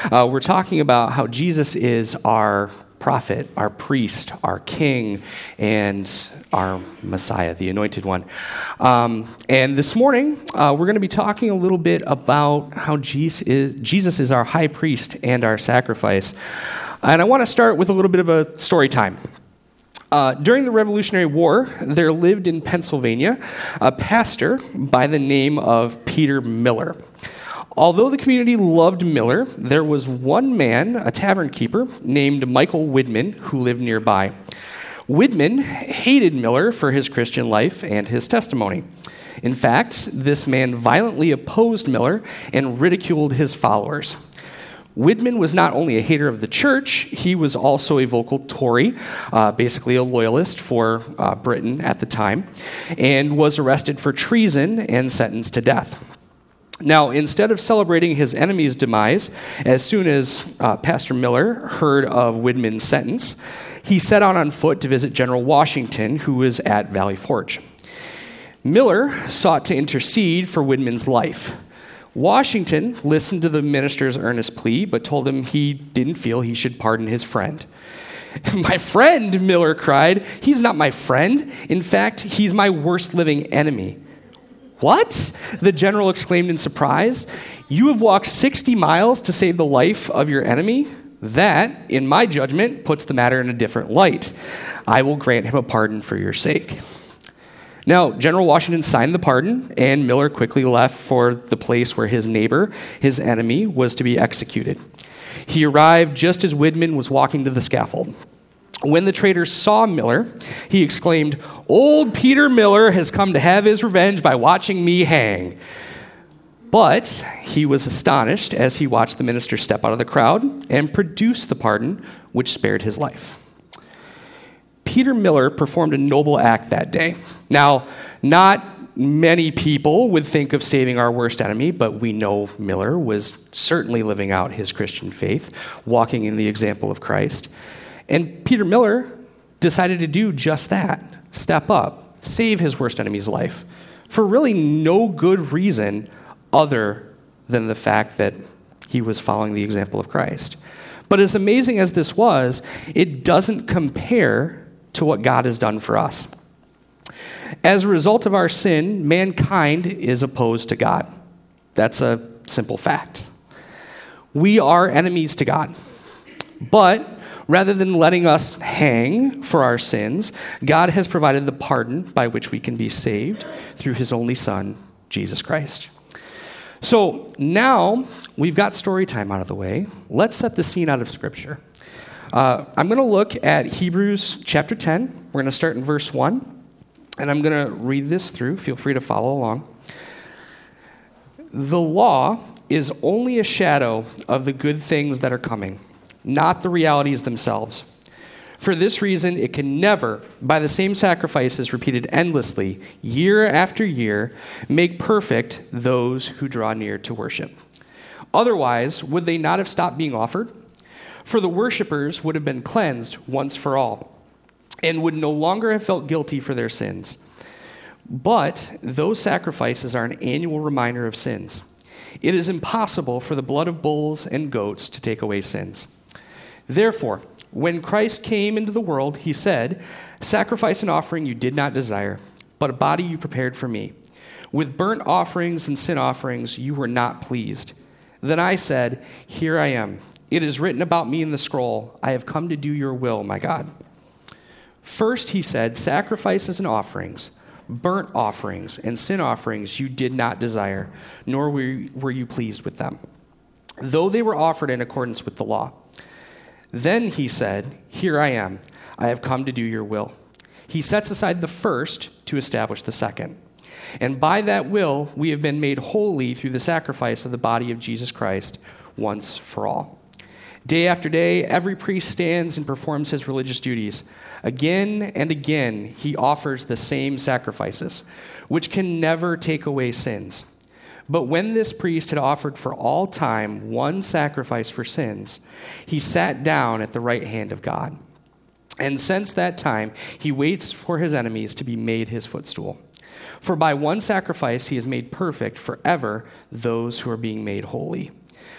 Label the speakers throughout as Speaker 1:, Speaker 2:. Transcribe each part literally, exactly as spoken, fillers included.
Speaker 1: Uh, we're talking about how Jesus is our prophet, our priest, our king, and our Messiah, the anointed one. Um, and this morning, uh, we're going to be talking a little bit about how Jesus is, Jesus is our high priest and our sacrifice. And I want to start with a little bit of a story time. Uh, during the Revolutionary War, there lived in Pennsylvania a pastor by the name of Peter Miller. Although the community loved Miller, there was one man, a tavern keeper, named Michael Widman, who lived nearby. Widman hated Miller for his Christian life and his testimony. In fact, this man violently opposed Miller and ridiculed his followers. Widman was not only a hater of the church, he was also a vocal Tory, uh, basically a loyalist for uh, Britain at the time, and was arrested for treason and sentenced to death. Now, instead of celebrating his enemy's demise, as soon as uh, Pastor Miller heard of Widman's sentence, he set out on foot to visit General Washington, who was at Valley Forge. Miller sought to intercede for Widman's life. Washington listened to the minister's earnest plea, but told him he didn't feel he should pardon his friend. "My friend," Miller cried. "He's not my friend. In fact, he's my worst living enemy." "What?" the general exclaimed in surprise. "You have walked sixty miles to save the life of your enemy? That, in my judgment, puts the matter in a different light. I will grant him a pardon for your sake." Now, General Washington signed the pardon, and Miller quickly left for the place where his neighbor, his enemy, was to be executed. He arrived just as Widman was walking to the scaffold. When the traitor saw Miller, he exclaimed, "Old Peter Miller has come to have his revenge by watching me hang." But he was astonished as he watched the minister step out of the crowd and produce the pardon which spared his life. Peter Miller performed a noble act that day. Now, not many people would think of saving our worst enemy, but we know Miller was certainly living out his Christian faith, walking in the example of Christ. And Peter Miller decided to do just that, step up, save his worst enemy's life, for really no good reason other than the fact that he was following the example of Christ. But as amazing as this was, it doesn't compare to what God has done for us. As a result of our sin, mankind is opposed to God. That's a simple fact. We are enemies to God. But rather than letting us hang for our sins, God has provided the pardon by which we can be saved through his only Son, Jesus Christ. So now we've got story time out of the way. Let's set the scene out of Scripture. Uh, I'm going to look at Hebrews chapter ten. We're going to start in verse one, and I'm going to read this through. Feel free to follow along. "The law is only a shadow of the good things that are coming, not the realities themselves. For this reason, it can never, by the same sacrifices repeated endlessly, year after year, make perfect those who draw near to worship. Otherwise, would they not have stopped being offered? For the worshipers would have been cleansed once for all, and would no longer have felt guilty for their sins. But those sacrifices are an annual reminder of sins. It is impossible for the blood of bulls and goats to take away sins. Therefore, when Christ came into the world, he said, 'Sacrifice and offering you did not desire, but a body you prepared for me. With burnt offerings and sin offerings you were not pleased. Then I said, Here I am. It is written about me in the scroll, I have come to do your will, my God.' First he said, 'Sacrifices and offerings, burnt offerings and sin offerings you did not desire, nor were you pleased with them, though they were offered in accordance with the law.' Then he said, 'Here I am. I have come to do your will.' He sets aside the first to establish the second. And by that will, we have been made holy through the sacrifice of the body of Jesus Christ once for all. Day after day, every priest stands and performs his religious duties. Again and again, he offers the same sacrifices, which can never take away sins. But when this priest had offered for all time one sacrifice for sins, he sat down at the right hand of God. And since that time, he waits for his enemies to be made his footstool. For by one sacrifice he has made perfect forever those who are being made holy.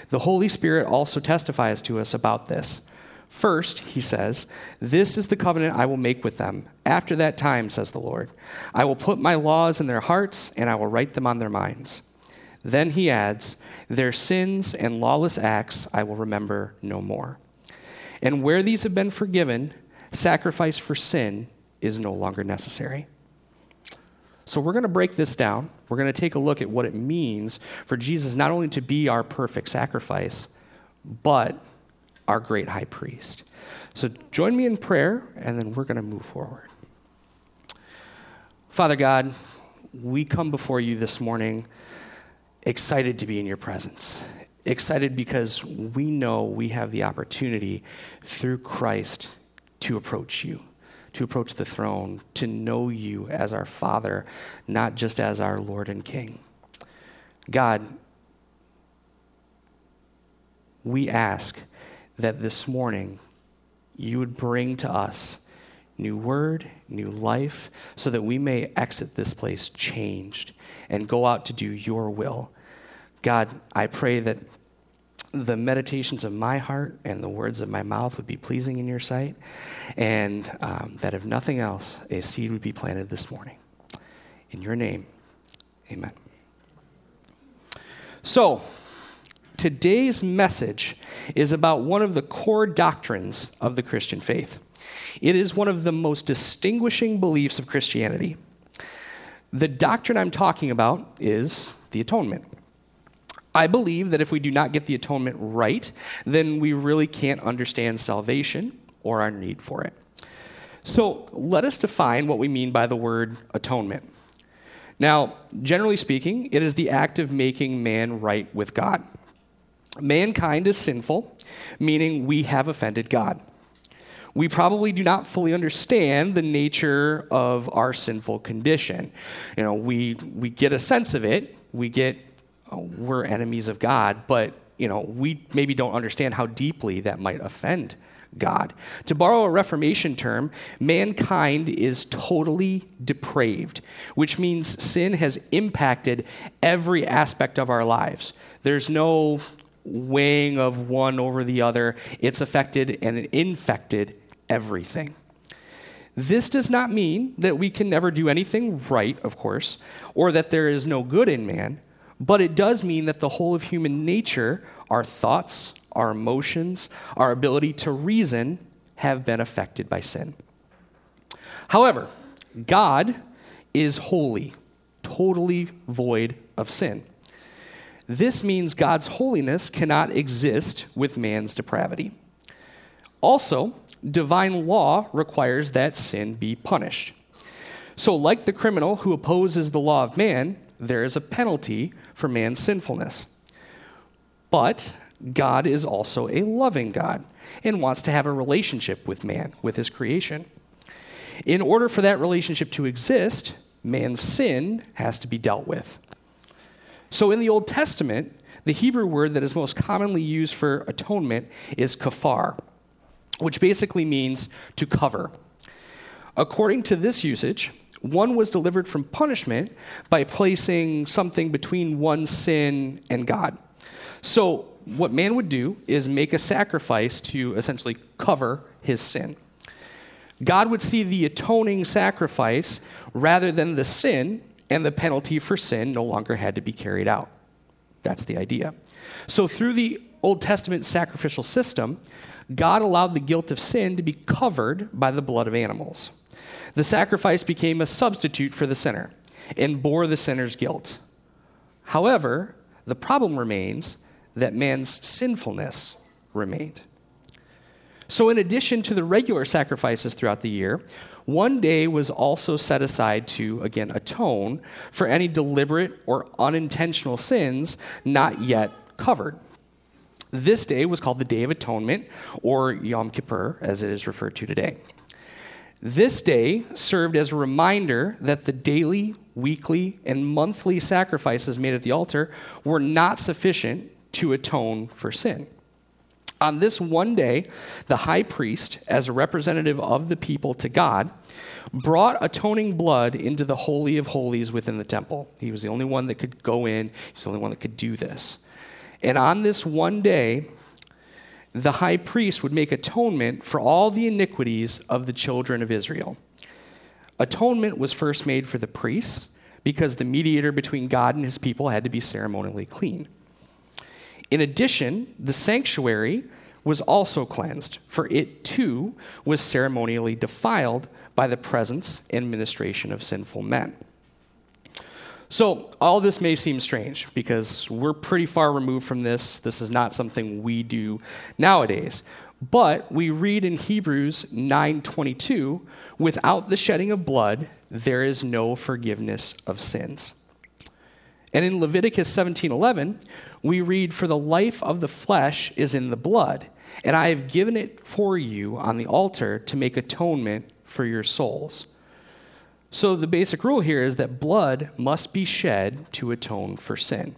Speaker 1: The Holy Spirit also testifies to us about this. First, he says, this is the covenant I will make with them. After that time, says the Lord, I will put my laws in their hearts, and I will write them on their minds. Then he adds, their sins and lawless acts I will remember no more. And where these have been forgiven, sacrifice for sin is no longer necessary. So we're going to break this down. We're going to take a look at what it means for Jesus not only to be our perfect sacrifice, but our great high priest. So join me in prayer, and then we're going to move forward. Father God, we come before you this morning excited to be in your presence. Excited because we know we have the opportunity through Christ to approach you, to approach the throne, to know you as our Father, not just as our Lord and King. God, we ask that this morning you would bring to us new word, new life, so that we may exit this place changed and go out to do your will. God, I pray that the meditations of my heart and the words of my mouth would be pleasing in your sight, and um, that if nothing else, a seed would be planted this morning. In your name, amen. So, today's message is about one of the core doctrines of the Christian faith. It is one of the most distinguishing beliefs of Christianity. The doctrine I'm talking about is the atonement. I believe that if we do not get the atonement right, then we really can't understand salvation or our need for it. So let us define what we mean by the word atonement. Now, generally speaking, it is the act of making man right with God. Mankind is sinful, meaning we have offended God. We probably do not fully understand the nature of our sinful condition. You know, we we get a sense of it. We get, oh, we're enemies of God, but, you know, we maybe don't understand how deeply that might offend God. To borrow a Reformation term, mankind is totally depraved, which means sin has impacted every aspect of our lives. There's no weighing of one over the other. It's affected and it infected everything. This does not mean that we can never do anything right, of course, or that there is no good in man, but it does mean that the whole of human nature, our thoughts, our emotions, our ability to reason, have been affected by sin. However, God is holy, totally void of sin. This means God's holiness cannot exist with man's depravity. Also, divine law requires that sin be punished. So, like the criminal who opposes the law of man, there is a penalty for man's sinfulness. But God is also a loving God and wants to have a relationship with man, with his creation. In order for that relationship to exist, man's sin has to be dealt with. So in the Old Testament, the Hebrew word that is most commonly used for atonement is kafar, which basically means to cover. According to this usage, one was delivered from punishment by placing something between one's sin and God. So what man would do is make a sacrifice to essentially cover his sin. God would see the atoning sacrifice rather than the sin, and the penalty for sin no longer had to be carried out. That's the idea. So through the Old Testament sacrificial system, God allowed the guilt of sin to be covered by the blood of animals. The sacrifice became a substitute for the sinner and bore the sinner's guilt. However, the problem remains that man's sinfulness remained. So in addition to the regular sacrifices throughout the year, one day was also set aside to, again, atone for any deliberate or unintentional sins not yet covered. This day was called the Day of Atonement, or Yom Kippur, as it is referred to today. This day served as a reminder that the daily, weekly, and monthly sacrifices made at the altar were not sufficient to atone for sin. On this one day, the high priest, as a representative of the people to God, brought atoning blood into the Holy of Holies within the temple. He was the only one that could go in. He was the only one that could do this. And on this one day, the high priest would make atonement for all the iniquities of the children of Israel. Atonement was first made for the priests because the mediator between God and his people had to be ceremonially clean. In addition, the sanctuary was also cleansed, for it too was ceremonially defiled by the presence and ministration of sinful men. So all this may seem strange because we're pretty far removed from this. This is not something we do nowadays. But we read in Hebrews nine twenty-two, without the shedding of blood, there is no forgiveness of sins. And in Leviticus seventeen eleven, we read, for the life of the flesh is in the blood, and I have given it for you on the altar to make atonement for your souls. So the basic rule here is that blood must be shed to atone for sin.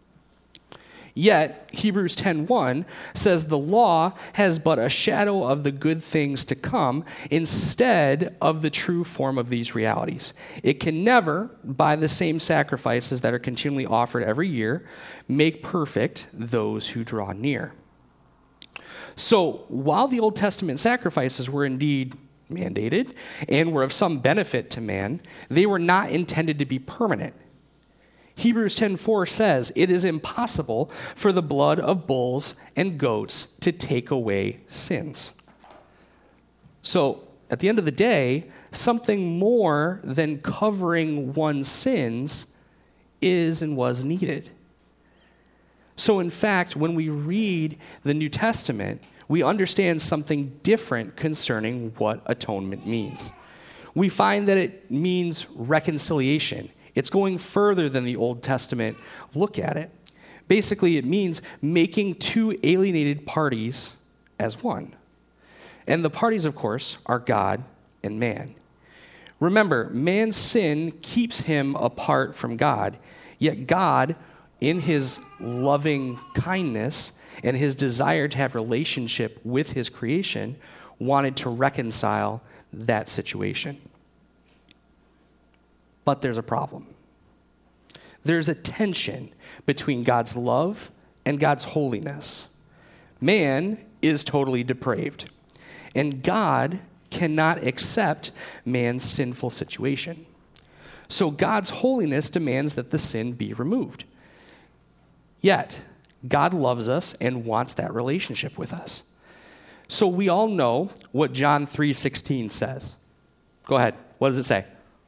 Speaker 1: Yet, Hebrews ten one says the law has but a shadow of the good things to come instead of the true form of these realities. It can never, by the same sacrifices that are continually offered every year, make perfect those who draw near. So, while the Old Testament sacrifices were indeed mandated and were of some benefit to man, they were not intended to be permanent. Hebrews ten four says, it is impossible for the blood of bulls and goats to take away sins. So, at the end of the day, something more than covering one's sins is and was needed. So, in fact, when we read the New Testament, we understand something different concerning what atonement means. We find that it means reconciliation. It's going further than the Old Testament look at it. Basically, it means making two alienated parties as one. And the parties, of course, are God and man. Remember, man's sin keeps him apart from God, yet God, in his loving kindness and his desire to have relationship with his creation, wanted to reconcile that situation. But there's a problem. There's a tension between God's love and God's holiness. Man is totally depraved, and God cannot accept man's sinful situation. So God's holiness demands that the sin be removed. Yet, God loves us and wants that relationship with us. So we all know what John three sixteen says. Go ahead. What does it say?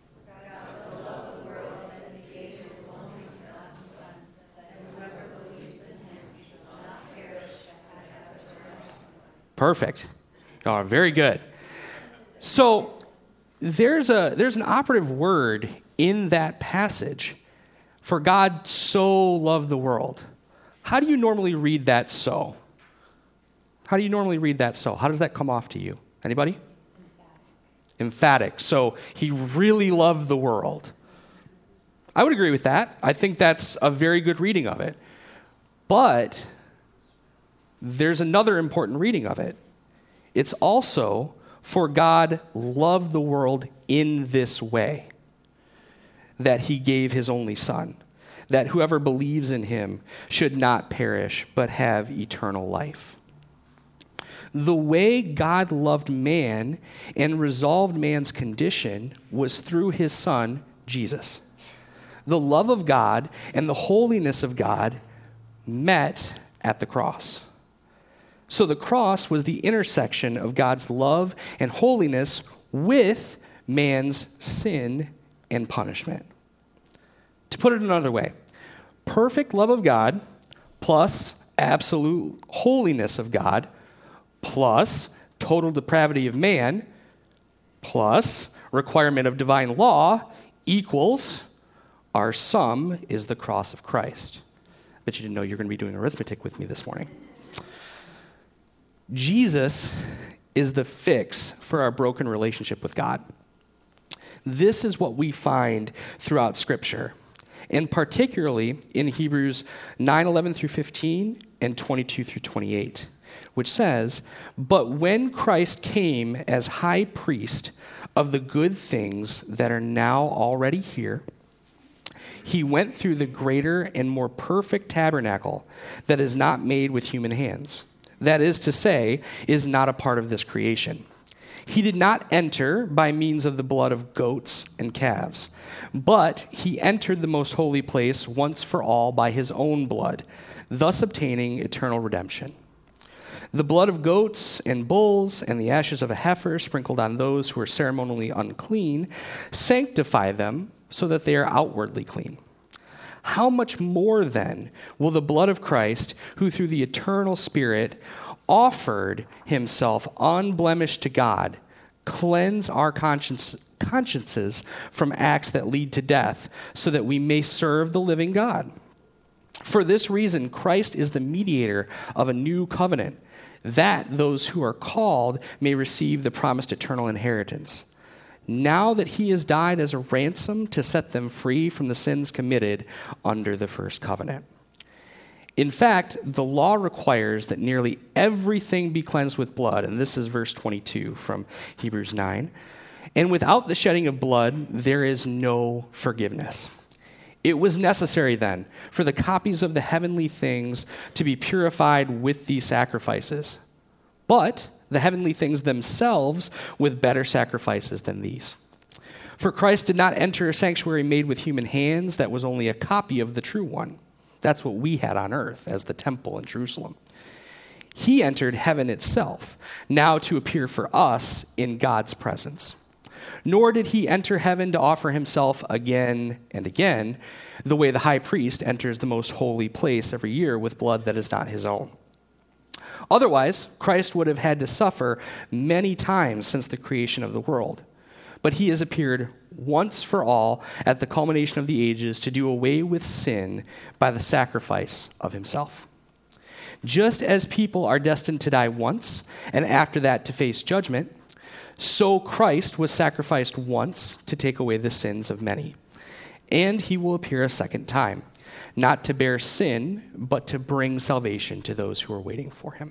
Speaker 1: Perfect. Oh, very good. So there's a there's an operative word in that passage for God so loved the world. How do you normally read that so? How do you normally read that so? How does that come off to you? Anybody? Emphatic. Emphatic. So he really loved the world. I would agree with that. I think that's a very good reading of it. But there's another important reading of it. It's also, for God loved the world in this way, that he gave his only son, that whoever believes in him should not perish, but have eternal life. The way God loved man and resolved man's condition was through his son, Jesus. The love of God and the holiness of God met at the cross. So the cross was the intersection of God's love and holiness with man's sin and punishment. To put it another way, perfect love of God plus absolute holiness of God plus total depravity of man plus requirement of divine law equals our sum is the cross of Christ. I bet you didn't know you're going to be doing arithmetic with me this morning. Jesus is the fix for our broken relationship with God. This is what we find throughout Scripture, and particularly in Hebrews nine eleven through fifteen and twenty-two through twenty-eight, which says, "But when Christ came as high priest of the good things that are now already here, he went through the greater and more perfect tabernacle that is not made with human hands. That is to say, is not a part of this creation. He did not enter by means of the blood of goats and calves, but he entered the most holy place once for all by his own blood, thus obtaining eternal redemption. The blood of goats and bulls and the ashes of a heifer sprinkled on those who are ceremonially unclean sanctify them so that they are outwardly clean. How much more then will the blood of Christ, who through the eternal Spirit offered himself unblemished to God, cleanse our conscience, consciences from acts that lead to death, so that we may serve the living God? For this reason, Christ is the mediator of a new covenant, that those who are called may receive the promised eternal inheritance. Now that he has died as a ransom to set them free from the sins committed under the first covenant. In fact, the law requires that nearly everything be cleansed with blood, and this is verse twenty-two from Hebrews nine. And without the shedding of blood, there is no forgiveness. It was necessary then for the copies of the heavenly things to be purified with these sacrifices, but the heavenly things themselves with better sacrifices than these. For Christ did not enter a sanctuary made with human hands that was only a copy of the true one. That's what we had on earth as the temple in Jerusalem. He entered heaven itself, now to appear for us in God's presence. Nor did he enter heaven to offer himself again and again, the way the high priest enters the most holy place every year with blood that is not his own. Otherwise, Christ would have had to suffer many times since the creation of the world. But he has appeared once for all at the culmination of the ages to do away with sin by the sacrifice of himself. Just as people are destined to die once, and after that to face judgment, so Christ was sacrificed once to take away the sins of many. And he will appear a second time, not to bear sin, but to bring salvation to those who are waiting for him.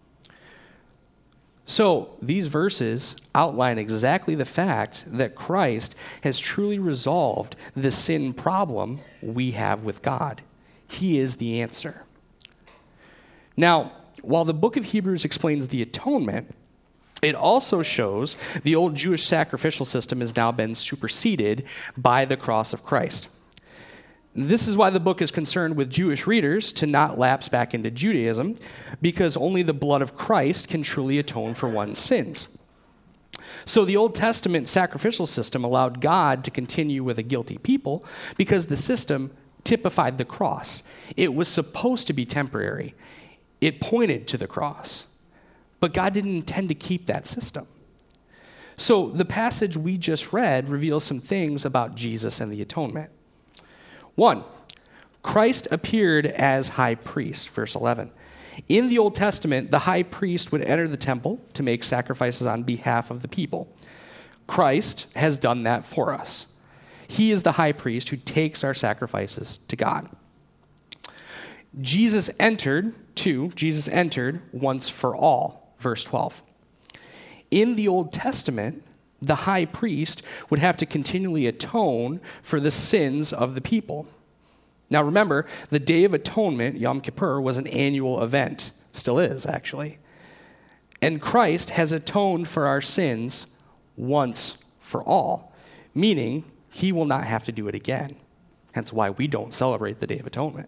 Speaker 1: So these verses outline exactly the fact that Christ has truly resolved the sin problem we have with God. He is the answer. Now, while the book of Hebrews explains the atonement, it also shows the old Jewish sacrificial system has now been superseded by the cross of Christ. This is why the book is concerned with Jewish readers to not lapse back into Judaism, because only the blood of Christ can truly atone for one's sins. So the Old Testament sacrificial system allowed God to continue with a guilty people because the system typified the cross. It was supposed to be temporary. It pointed to the cross. But God didn't intend to keep that system. So the passage we just read reveals some things about Jesus and the atonement. One, Christ appeared as high priest, verse eleven. In the Old Testament, the high priest would enter the temple to make sacrifices on behalf of the people. Christ has done that for us. He is the high priest who takes our sacrifices to God. Jesus entered, two, Jesus entered once for all, verse twelve. In the Old Testament, the high priest would have to continually atone for the sins of the people. Now remember, the Day of Atonement, Yom Kippur, was an annual event. Still is, actually. And Christ has atoned for our sins once for all, meaning he will not have to do it again. Hence why we don't celebrate the Day of Atonement.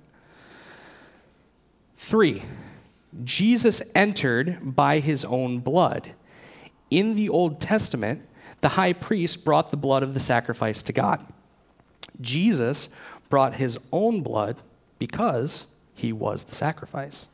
Speaker 1: Three, Jesus entered by his own blood. In the Old Testament, the high priest brought the blood of the sacrifice to God. Jesus brought his own blood because he was the sacrifice.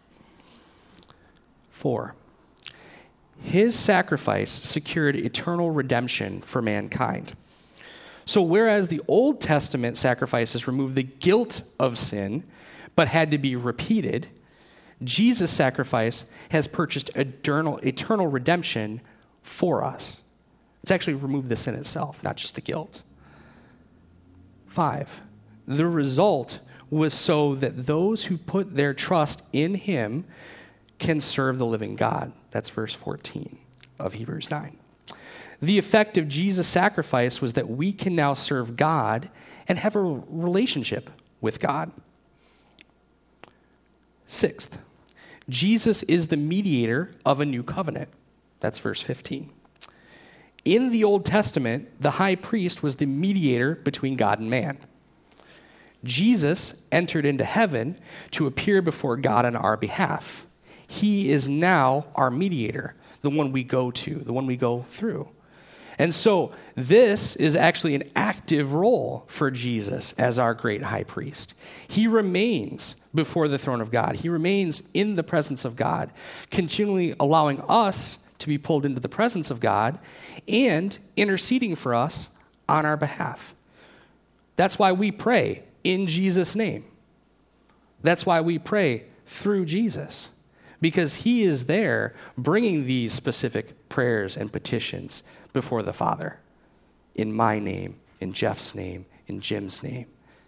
Speaker 1: Four, his sacrifice secured eternal redemption for mankind. So whereas the Old Testament sacrifices removed the guilt of sin, but had to be repeated, Jesus' sacrifice has purchased eternal, eternal redemption for us. It's actually removed the sin itself, not just the guilt. Five, the result was so that those who put their trust in him can serve the living God. That's verse fourteen of Hebrews nine. The effect of Jesus' sacrifice was that we can now serve God and have a relationship with God. Sixth, Jesus is the mediator of a new covenant. That's verse fifteen. In the Old Testament, the high priest was the mediator between God and man. Jesus entered into heaven to appear before God on our behalf. He is now our mediator, the one we go to, the one we go through. And so this is actually an active role for Jesus as our great high priest. He remains before the throne of God. He remains in the presence of God, continually allowing us to be pulled into the presence of God and interceding for us on our behalf. That's why we pray in Jesus' name. That's why we pray through Jesus, because he is there bringing these specific prayers and petitions before the Father in my name, in Jeff's name, in Jim's name.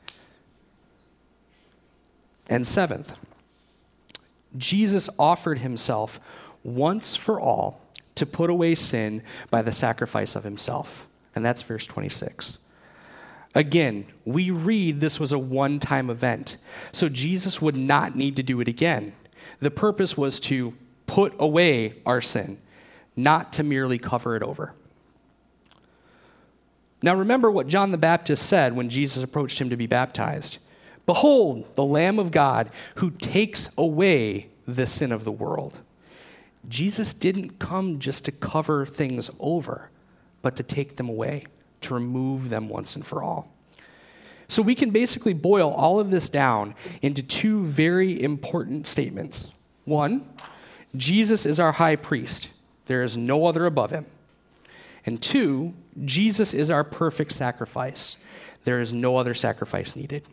Speaker 1: And seventh, Jesus offered himself once for all to put away sin by the sacrifice of himself. And that's verse twenty-six. Again, we read this was a one-time event, so Jesus would not need to do it again. The purpose was to put away our sin, not to merely cover it over. Now remember what John the Baptist said when Jesus approached him to be baptized. Behold, the Lamb of God who takes away the sin of the world. Jesus didn't come just to cover things over, but to take them away, to remove them once and for all. So we can basically boil all of this down into two very important statements. One, Jesus is our high priest. There is no other above him. And two, Jesus is our perfect sacrifice. There is no other sacrifice needed.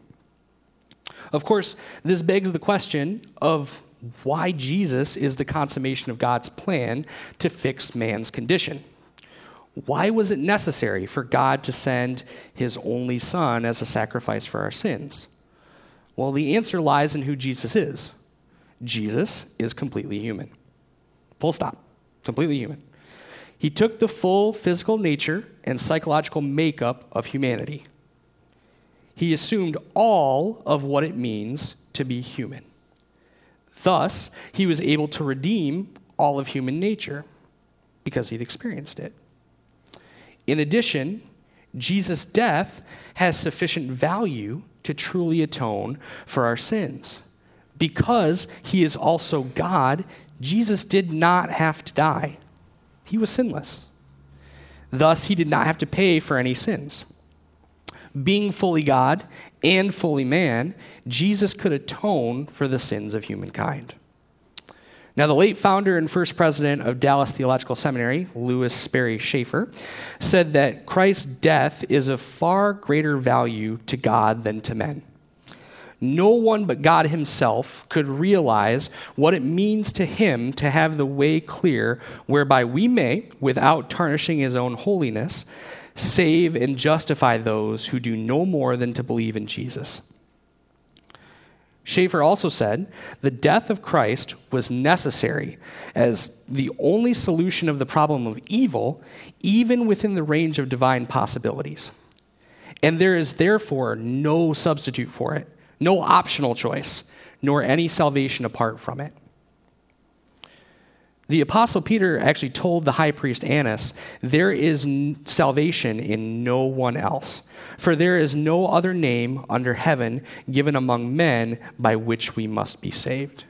Speaker 1: Of course, this begs the question of why Jesus is the consummation of God's plan to fix man's condition. Why was it necessary for God to send his only son as a sacrifice for our sins? Well, the answer lies in who Jesus is. Jesus is completely human. Full stop. Completely human. He took the full physical nature and psychological makeup of humanity. He assumed all of what it means to be human. Thus, he was able to redeem all of human nature because he'd experienced it. In addition, Jesus' death has sufficient value to truly atone for our sins. Because he is also God, Jesus did not have to die. He was sinless. Thus, he did not have to pay for any sins. Being fully God and fully man, Jesus could atone for the sins of humankind. Now, the late founder and first president of Dallas Theological Seminary, Lewis Sperry Chafer, said that Christ's death is of far greater value to God than to men. No one but God himself could realize what it means to him to have the way clear whereby we may, without tarnishing his own holiness, save and justify those who do no more than to believe in Jesus. Chafer also said, the death of Christ was necessary as the only solution of the problem of evil, even within the range of divine possibilities. And there is therefore no substitute for it, no optional choice, nor any salvation apart from it. The Apostle Peter actually told the high priest Annas, there is n- salvation in no one else, for there is no other name under heaven given among men by which we must be saved.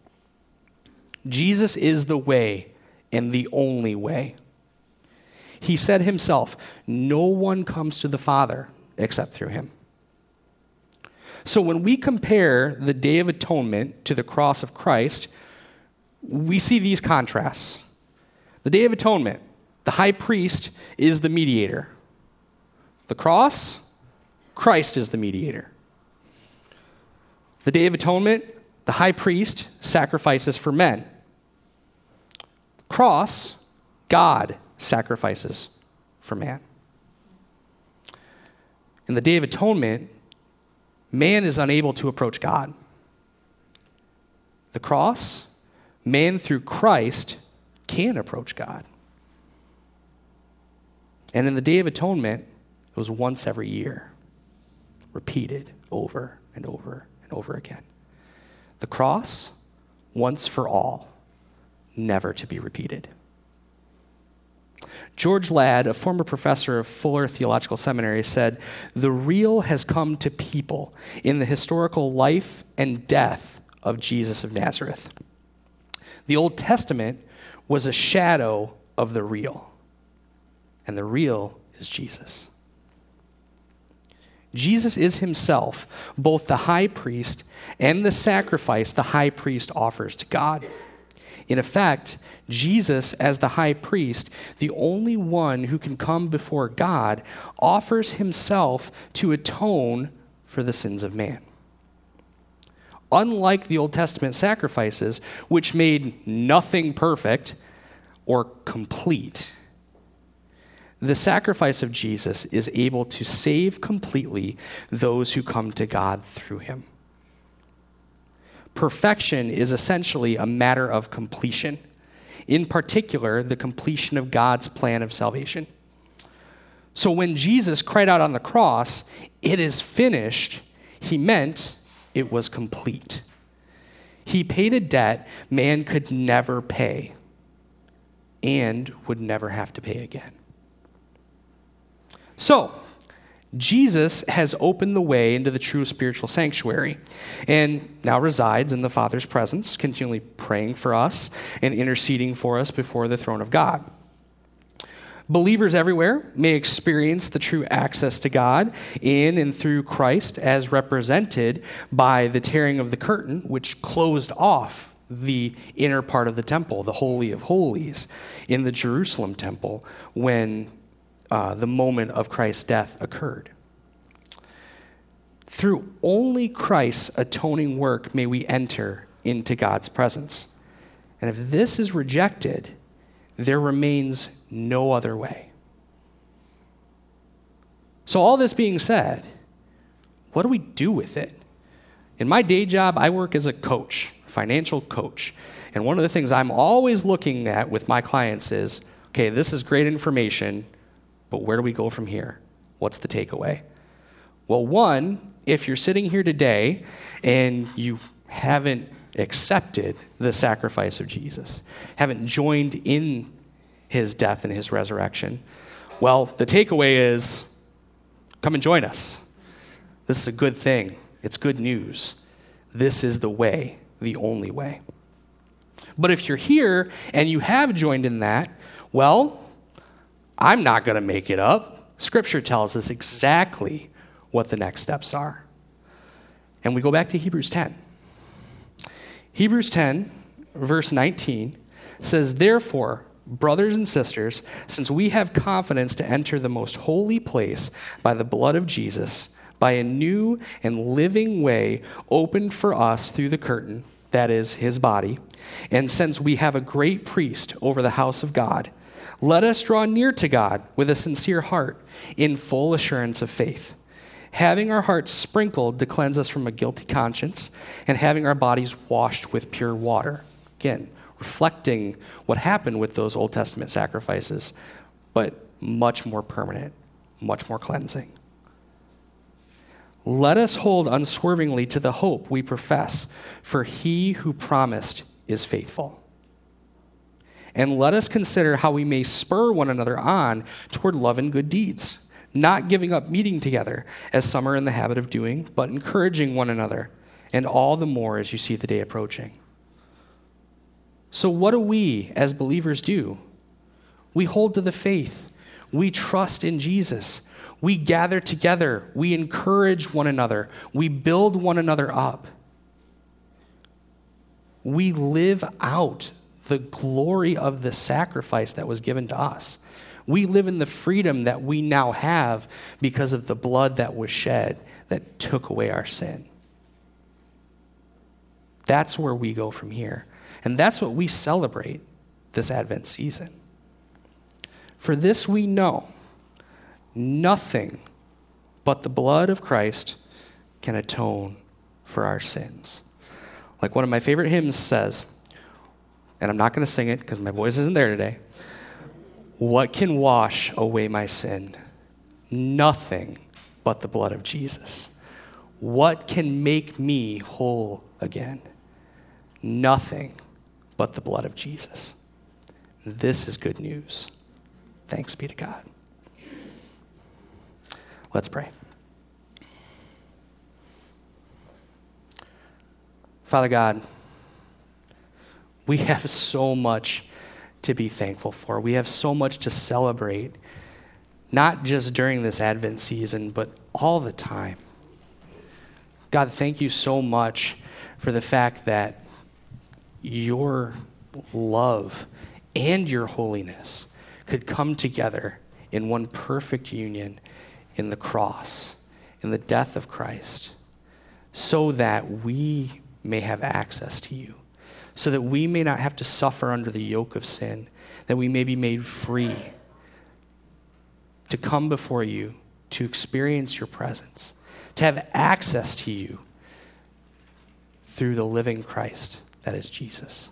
Speaker 1: Jesus is the way and the only way. He said himself, no one comes to the Father except through him. So when we compare the Day of Atonement to the cross of Christ, we see these contrasts. The Day of Atonement, the high priest is the mediator. The cross, Christ is the mediator. The Day of Atonement, the high priest sacrifices for men. The cross, God sacrifices for man. In the Day of Atonement, man is unable to approach God. The cross, man through Christ can approach God. And in the Day of Atonement, it was once every year, repeated over and over and over again. The cross, once for all, never to be repeated. George Ladd, a former professor of Fuller Theological Seminary, said, "The real has come to people in the historical life and death of Jesus of Nazareth. The Old Testament was a shadow of the real, and the real is Jesus." Jesus is himself both the high priest and the sacrifice the high priest offers to God. In effect, Jesus, as the high priest, the only one who can come before God, offers himself to atone for the sins of man. Unlike the Old Testament sacrifices, which made nothing perfect or complete, the sacrifice of Jesus is able to save completely those who come to God through him. Perfection is essentially a matter of completion, in particular, the completion of God's plan of salvation. So when Jesus cried out on the cross, "It is finished," he meant it was complete. He paid a debt man could never pay and would never have to pay again. So, Jesus has opened the way into the true spiritual sanctuary and now resides in the Father's presence, continually praying for us and interceding for us before the throne of God. Believers everywhere may experience the true access to God in and through Christ as represented by the tearing of the curtain, which closed off the inner part of the temple, the Holy of Holies, in the Jerusalem temple when Uh, the moment of Christ's death occurred. Through only Christ's atoning work may we enter into God's presence. And if this is rejected, there remains no other way. So all this being said, what do we do with it? In my day job, I work as a coach, financial coach. And one of the things I'm always looking at with my clients is, okay, this is great information, but where do we go from here? What's the takeaway? Well, one, if you're sitting here today and you haven't accepted the sacrifice of Jesus, haven't joined in his death and his resurrection, well, the takeaway is come and join us. This is a good thing. It's good news. This is the way, the only way. But if you're here and you have joined in that, well, I'm not going to make it up. Scripture tells us exactly what the next steps are. And we go back to Hebrews ten. Hebrews ten, verse nineteen, says, "Therefore, brothers and sisters, since we have confidence to enter the most holy place by the blood of Jesus, by a new and living way opened for us through the curtain, that is, his body, and since we have a great priest over the house of God, let us draw near to God with a sincere heart, in full assurance of faith, having our hearts sprinkled to cleanse us from a guilty conscience, and having our bodies washed with pure water." Again, reflecting what happened with those Old Testament sacrifices, but much more permanent, much more cleansing. "Let us hold unswervingly to the hope we profess, for he who promised is faithful. And let us consider how we may spur one another on toward love and good deeds, not giving up meeting together, as some are in the habit of doing, but encouraging one another, and all the more as you see the day approaching." So what do we as believers do? We hold to the faith. We trust in Jesus. We gather together. We encourage one another. We build one another up. We live out the glory of the sacrifice that was given to us. We live in the freedom that we now have because of the blood that was shed that took away our sin. That's where we go from here. And that's what we celebrate this Advent season. For this we know, nothing but the blood of Christ can atone for our sins. Like one of my favorite hymns says, and I'm not going to sing it because my voice isn't there today. What can wash away my sin? Nothing but the blood of Jesus. What can make me whole again? Nothing but the blood of Jesus. This is good news. Thanks be to God. Let's pray. Father God, we have so much to be thankful for. We have so much to celebrate, not just during this Advent season, but all the time. God, thank you so much for the fact that your love and your holiness could come together in one perfect union in the cross, in the death of Christ, so that we may have access to you, so that we may not have to suffer under the yoke of sin, that we may be made free to come before you, to experience your presence, to have access to you through the living Christ that is Jesus.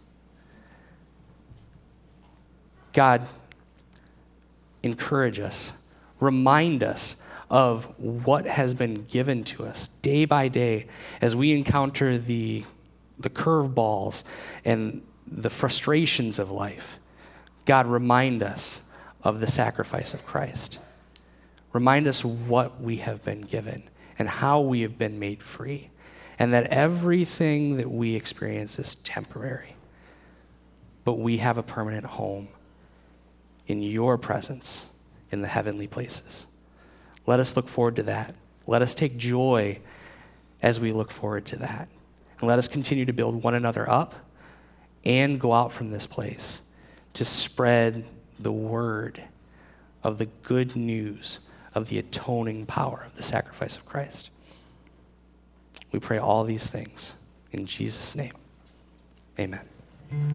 Speaker 1: God, encourage us, remind us of what has been given to us day by day as we encounter the, the curveballs and the frustrations of life. God, remind us of the sacrifice of Christ. Remind us what we have been given and how we have been made free, and that everything that we experience is temporary, but we have a permanent home in your presence in the heavenly places. Let us look forward to that. Let us take joy as we look forward to that. And let us continue to build one another up and go out from this place to spread the word of the good news of the atoning power of the sacrifice of Christ. We pray all these things in Jesus' name. Amen.